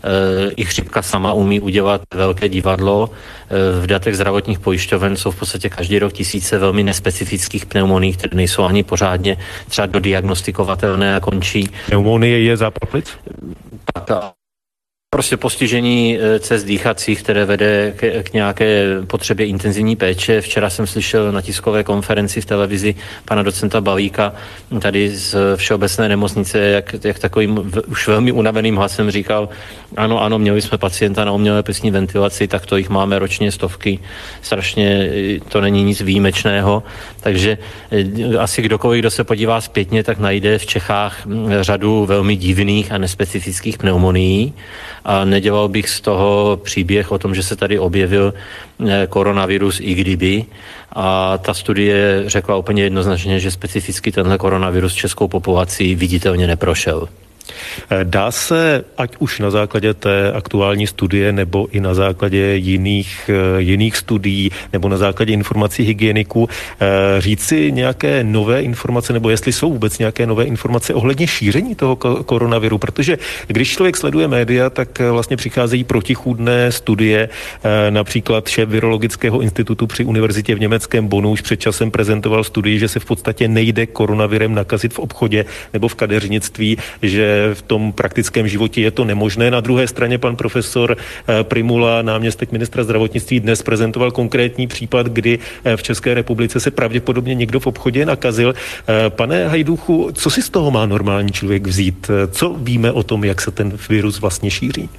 I chřipka sama umí udělat velké divadlo. V datech zdravotních pojišťoven jsou v podstatě každý rok tisíce velmi nespecifických pneumonií, které nejsou ani pořádně třeba dodiagnostikovatelné a končí. Pneumonie je zápal plic? Tak, prostě postižení cest dýchacích, které vede k, k nějaké potřebě intenzivní péče. Včera jsem slyšel na tiskové konferenci v televizi pana docenta Balíka tady z Všeobecné nemocnice, jak, jak takovým v, už velmi unaveným hlasem říkal, ano, ano, měli jsme pacienta na umělé plicní ventilaci, tak to jich máme ročně stovky. Strašně to není nic výjimečného, takže asi kdokoliv, kdo se podívá zpětně, tak najde v Čechách řadu velmi divných a nespecifických pneumonií. a nedělal bych z toho příběh o tom, že se tady objevil koronavirus i kdyby. A ta studie řekla úplně jednoznačně, že specificky tenhle koronavirus českou populací viditelně neprošel. Dá se, ať už na základě té aktuální studie, nebo i na základě jiných, jiných studií, nebo na základě informací hygieniků, říci nějaké nové informace, nebo jestli jsou vůbec nějaké nové informace ohledně šíření toho koronaviru, protože když člověk sleduje média, tak vlastně přicházejí protichůdné studie, například šéf virologického institutu při univerzitě v německém Bonnu už před časem prezentoval studii, že se v podstatě nejde koronavirem nakazit v obchodě nebo v kadeřnictví, že v tom praktickém životě je to nemožné. Na druhé straně pan profesor Prymula, náměstek ministra zdravotnictví, dnes prezentoval konkrétní případ, kdy v České republice se pravděpodobně někdo v obchodě nakazil. Pane Hajduchu, co si z toho má normální člověk vzít? Co víme o tom, jak se ten virus vlastně šíří?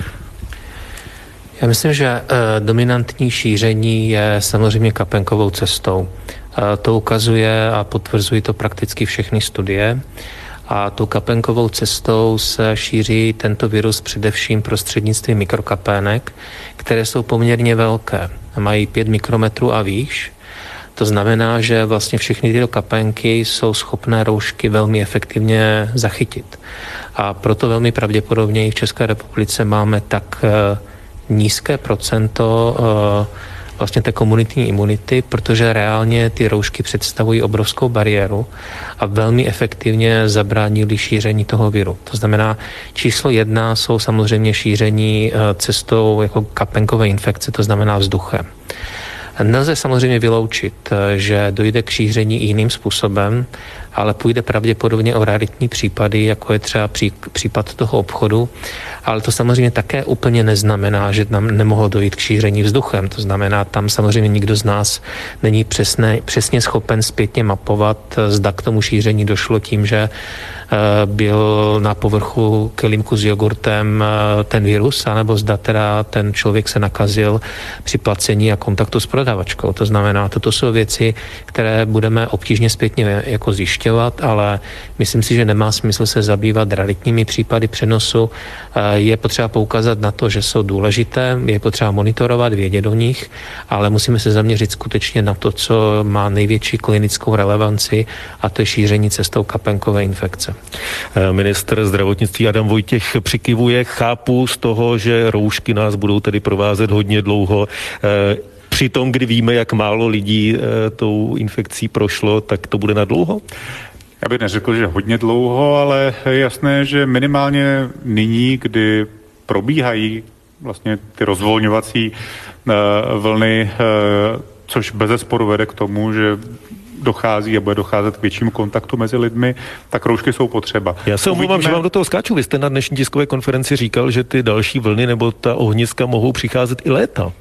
Já myslím, že eh, dominantní šíření je samozřejmě kapénkovou cestou. Eh, to ukazuje a potvrzují to prakticky všechny studie. A tou kapénkovou cestou se šíří tento virus především prostřednictvím mikrokapének, které jsou poměrně velké. Mají pět mikrometrů a výš. To znamená, že vlastně všechny tyto kapénky jsou schopné roušky velmi efektivně zachytit. A proto velmi pravděpodobně i v České republice máme tak nízké procento vlastně té komunitní imunity, protože reálně ty roušky představují obrovskou bariéru a velmi efektivně zabránili šíření toho viru. To znamená, číslo jedna jsou samozřejmě šíření cestou jako kapénkové infekce, to znamená vzduchem. Nelze samozřejmě vyloučit, že dojde k šíření i jiným způsobem, ale půjde pravděpodobně o raritní případy, jako je třeba pří, případ toho obchodu, ale to samozřejmě také úplně neznamená, že tam nemohlo dojít k šíření vzduchem. To znamená, tam samozřejmě nikdo z nás není přesně, přesně schopen zpětně mapovat, zda k tomu šíření došlo tím, že byl na povrchu kelímku s jogurtem ten virus, anebo zda teda ten člověk se nakazil při placení a kontaktu s prodavačkou. To znamená, toto jsou věci, které budeme obtížně zpětně jako zjišťovat, ale myslím si, že nemá smysl se zabývat raritními případy přenosu. Je potřeba poukázat na to, že jsou důležité, je potřeba monitorovat, vědět o nich, ale musíme se zaměřit skutečně na to, co má největší klinickou relevanci, a to je šíření cestou kapénkové infekce. Ministr zdravotnictví Adam Vojtěch přikivuje, chápu z toho, že roušky nás budou tedy provázet hodně dlouho. Přitom, kdy víme, jak málo lidí tou infekcí prošlo, tak to bude na dlouho? Já bych neřekl, že hodně dlouho, ale je jasné, že minimálně nyní, kdy probíhají vlastně ty rozvolňovací vlny, což bezesporu vede k tomu, že dochází a bude docházet k většímu kontaktu mezi lidmi, tak roušky jsou potřeba. Já se omlouvám, že vám do toho skáču. Vy jste na dnešní tiskové konferenci říkal, že ty další vlny nebo ta ohniska mohou přicházet i léta.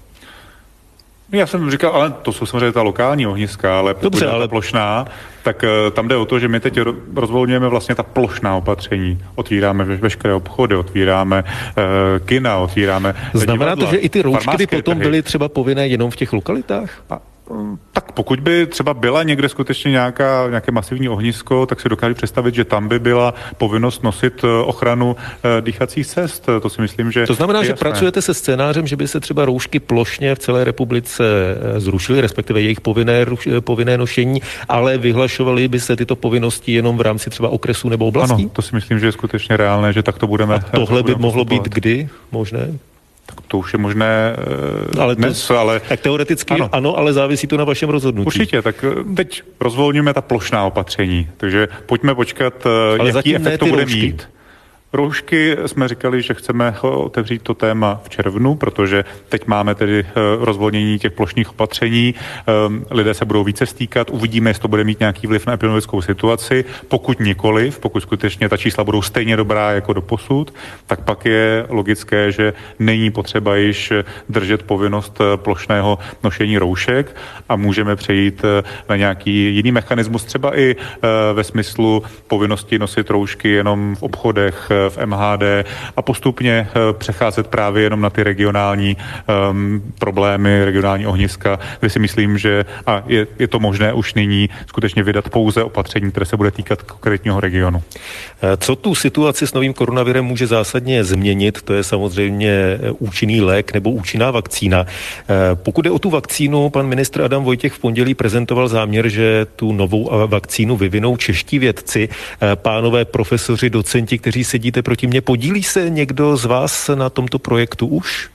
Já jsem říkal, ale to jsou samozřejmě ta lokální ohniska, ale pokud je ale... plošná, tak uh, tam jde o to, že my teď rozvolňujeme vlastně ta plošná opatření. Otvíráme ve, veškeré obchody, otvíráme uh, kina, otvíráme Znamená divadla, to, že i ty roušky by potom trhy. byly třeba povinné jenom v těch lokalitách? A, tak pokud by třeba byla někde skutečně nějaká, nějaké masivní ohnisko, tak si dokážu představit, že tam by byla povinnost nosit ochranu e, dýchacích cest. To si myslím, že to znamená, že jasné. Pracujete se scénářem, že by se třeba roušky plošně v celé republice zrušily, respektive jejich povinné, povinné nošení, ale vyhlašovaly by se tyto povinnosti jenom v rámci třeba okresů nebo oblastí? Ano, to si myslím, že je skutečně reálné, že tak to budeme. A tohle by mohlo být kdy možné? Tak to už je možné ale dnes, to, ale... Tak teoreticky ano. ano, ale závisí to na vašem rozhodnutí. Určitě, tak teď rozvolňujeme ta plošná opatření, takže pojďme počkat, ale jaký efekt to bude roušky. mít. Roušky jsme říkali, že chceme otevřít to téma v červnu, protože teď máme tedy rozvolnění těch plošných opatření. Lidé se budou více stýkat, uvidíme, jestli to bude mít nějaký vliv na epidemiologickou situaci. Pokud nikoliv, pokud skutečně ta čísla budou stejně dobrá jako doposud, tak pak je logické, že není potřeba již držet povinnost plošného nošení roušek a můžeme přejít na nějaký jiný mechanismus, třeba i ve smyslu povinnosti nosit roušky jenom v obchodech, v M H D a postupně přecházet právě jenom na ty regionální um, problémy, regionální ohniska, kde si myslím, že a je, je to možné už nyní skutečně vydat pouze opatření, které se bude týkat konkrétního regionu. Co tu situaci s novým koronavirem může zásadně změnit, to je samozřejmě účinný lék nebo účinná vakcína. Pokud je o tu vakcínu, pan ministr Adam Vojtěch v pondělí prezentoval záměr, že tu novou vakcínu vyvinou čeští vědci. Pánové profesoři, docenti, kteří sedíte proti mně, podílí se někdo z vás na tomto projektu už?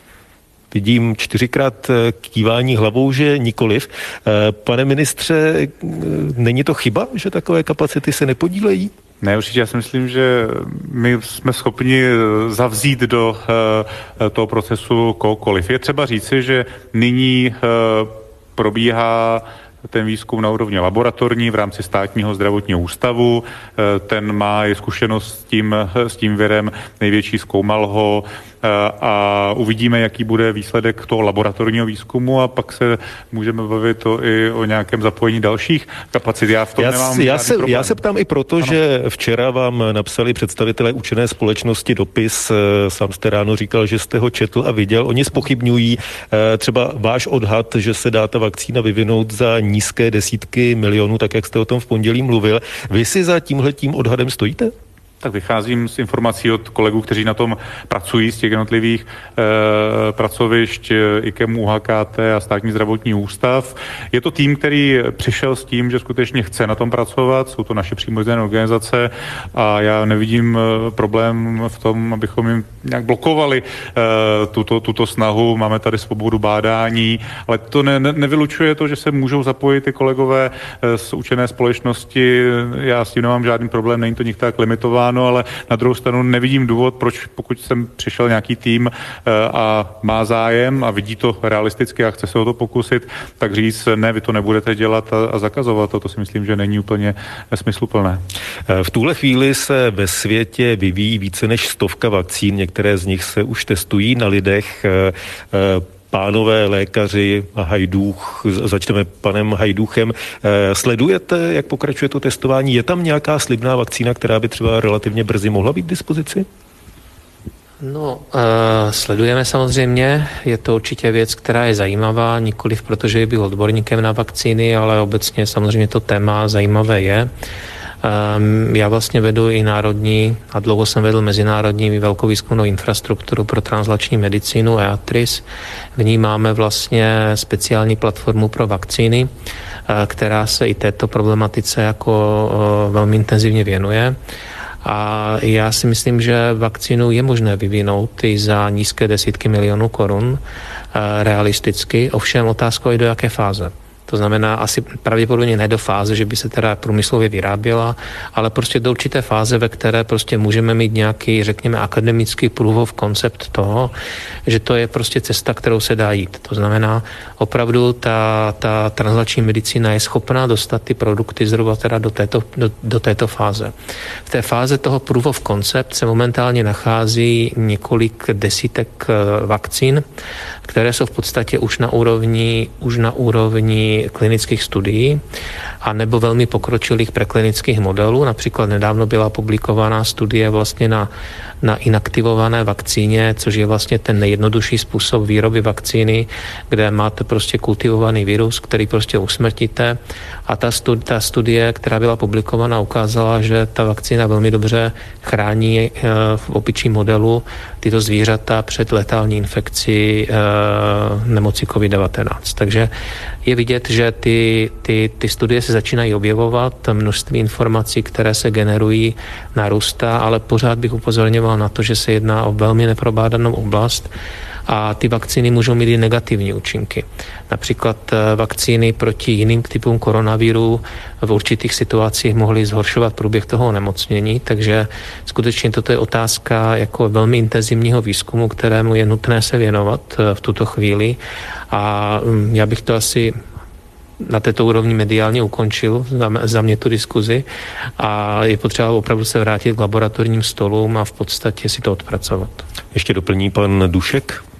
Vidím čtyřikrát kývání hlavou, že nikoliv. Pane ministře, není to chyba, že takové kapacity se nepodílejí? Ne, určitě já si myslím, že my jsme schopni zavzít do uh, toho procesu kohokoliv. Je třeba říci, že nyní uh, probíhá ten výzkum na úrovni laboratorní v rámci státního zdravotního ústavu. Ten má i zkušenost s tím, s tím virem, největší, zkoumal ho a uvidíme, jaký bude výsledek toho laboratorního výzkumu a pak se můžeme bavit o, i o nějakém zapojení dalších kapacit. Já v tom já, nemám já se, problém. Já se ptám i proto, ano. že včera vám napsali představitelé učené společnosti dopis, sám jste ráno říkal, že jste ho četl a viděl. Oni zpochybňují třeba váš odhad, že se dá ta vakcína vyvinout za nízké desítky milionů, tak jak jste o tom v pondělí mluvil. Vy si za tímhletím odhadem stojíte? Tak vycházím z informací od kolegů, kteří na tom pracují z těch jednotlivých e, pracovišť I K E M, U H K T a Státní zdravotní ústav. Je to tým, který přišel s tím, že skutečně chce na tom pracovat, jsou to naše přímo řízené organizace a já nevidím problém v tom, abychom jim nějak blokovali e, tuto, tuto snahu. Máme tady svobodu bádání, ale to ne, ne, nevylučuje to, že se můžou zapojit i kolegové z učené společnosti. Já s tím nemám žádný problém, není to nikdo tak limitováno. No, ale na druhou stranu nevidím důvod, proč pokud jsem přišel nějaký tým a má zájem a vidí to realisticky a chce se o to pokusit, tak říct, ne, vy to nebudete dělat a, a zakazovat to, to si myslím, že není úplně smysluplné. V tuhle chvíli se ve světě vyvíjí více než stovka vakcín, některé z nich se už testují na lidech. Pánové lékaři a Hajdúch, začneme panem Hajdúchem. Sledujete, jak pokračuje to testování? Je tam nějaká slibná vakcína, která by třeba relativně brzy mohla být k dispozici? No, uh, sledujeme samozřejmě. Je to určitě věc, která je zajímavá, nikoliv protože byl odborníkem na vakcíny, ale obecně samozřejmě to téma zajímavé je. Um, já vlastně vedu i národní a dlouho jsem vedl mezinárodní velkou výzkumnou infrastrukturu pro translační medicínu E A T R I S. V ní máme vlastně speciální platformu pro vakcíny, uh, která se i této problematice jako uh, velmi intenzivně věnuje. A já si myslím, že vakcínu je možné vyvinout i za nízké desítky milionů korun uh, realisticky, ovšem otázkou je do jaké fáze. To znamená asi pravděpodobně ne do fáze, že by se teda průmyslově vyráběla, ale prostě do určité fáze, ve které prostě můžeme mít nějaký, řekněme, akademický proof of concept toho, že to je prostě cesta, kterou se dá jít. To znamená, opravdu ta, ta translační medicína je schopná dostat ty produkty zhruba teda do této, do, do této fáze. V té fáze toho proof of concept se momentálně nachází několik desítek vakcín, které jsou v podstatě už na úrovni, už na úrovni klinických studií a nebo velmi pokročilých preklinických modelů. Například nedávno byla publikovaná studie vlastně na, na inaktivované vakcíně, což je vlastně ten nejjednodušší způsob výroby vakcíny, kde máte prostě kultivovaný virus, který prostě usmrtíte. A ta studie, ta studie, která byla publikovaná, ukázala, že ta vakcína velmi dobře chrání e, v opičím modelu tyto zvířata před letální infekcí e, nemoci covid devatenáct. Takže je vidět, že ty, ty, ty studie se začínají objevovat, množství informací, které se generují, narůstá, ale pořád bych upozorňoval na to, že se jedná o velmi neprobádanou oblast a ty vakcíny můžou mít i negativní účinky. Například vakcíny proti jiným typům koronaviru v určitých situacích mohly zhoršovat průběh toho onemocnění, takže skutečně toto je otázka jako velmi intenzivního výzkumu, kterému je nutné se věnovat v tuto chvíli a já bych to asi na této úrovni mediálně ukončil za, za mě tu diskuzi a je potřeba opravdu se vrátit k laboratorním stolům a v podstatě si to odpracovat. Ještě doplní pan Dušek. Mě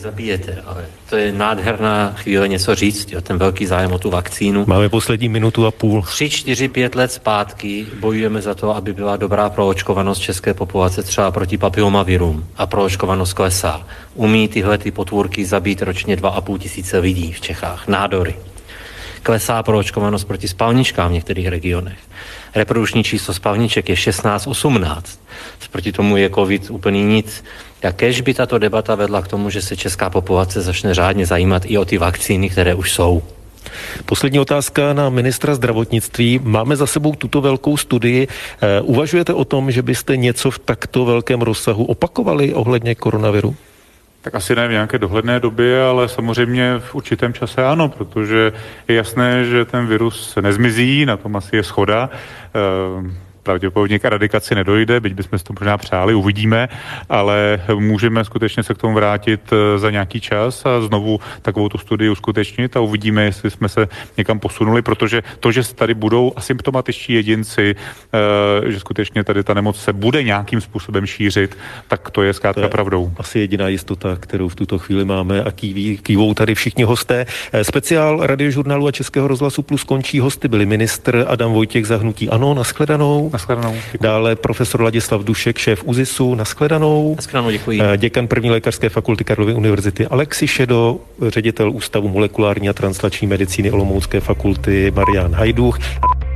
nezabijete, ale to je nádherná chvíle něco říct, jo, ten velký zájem o tu vakcínu. Máme poslední minutu a půl. Tři, čtyři, pět let zpátky bojujeme za to, aby byla dobrá proočkovanost české populace třeba proti papillomavirům a proočkovanost klesá. Umí tyhle ty potvůrky zabít ročně dva a půl tisíce lidí v Čechách. Nádory. Klesá proočkovanost proti spalničkám v některých regionech. Reprodukční číslo spalniček je šestnáct osmnáct. Proti tomu je covid úplně nic. Jakéž by tato debata vedla k tomu, že se česká populace začne řádně zajímat i o ty vakcíny, které už jsou. Poslední otázka na ministra zdravotnictví. Máme za sebou tuto velkou studii. Uvažujete o tom, že byste něco v takto velkém rozsahu opakovali ohledně koronaviru? Tak asi ne v nějaké dohledné době, ale samozřejmě v určitém čase ano, protože je jasné, že ten virus nezmizí, na tom asi je shoda. Pravděpodobně k eradikaci nedojde, byť bychom si to možná přáli, uvidíme, ale můžeme skutečně se k tomu vrátit za nějaký čas a znovu takovou tu studii uskutečnit a uvidíme, jestli jsme se někam posunuli, protože to, že tady budou asymptomatičtí jedinci, že skutečně tady ta nemoc se bude nějakým způsobem šířit, tak to je zkrátka pravdou. Asi jediná jistota, kterou v tuto chvíli máme a kýví, kývou tady všichni hosté. Speciál Radiožurnálu a Českého rozhlasu Plus končí. Hosty byli ministr Adam Vojtěch za hnutí ANO, nashledanou. Nashledanou. Dále profesor Ladislav Dušek, šéf ÚZISu, nashledanou. Nashledanou, děkuji. Děkan první lékařské fakulty Karlovy univerzity Alexi Šedo, ředitel Ústavu molekulární a translační medicíny Olomoucké fakulty Marián Hajduch.